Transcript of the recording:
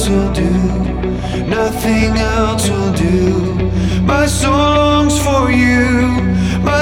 will do. Nothing else will do. My soul longs for you.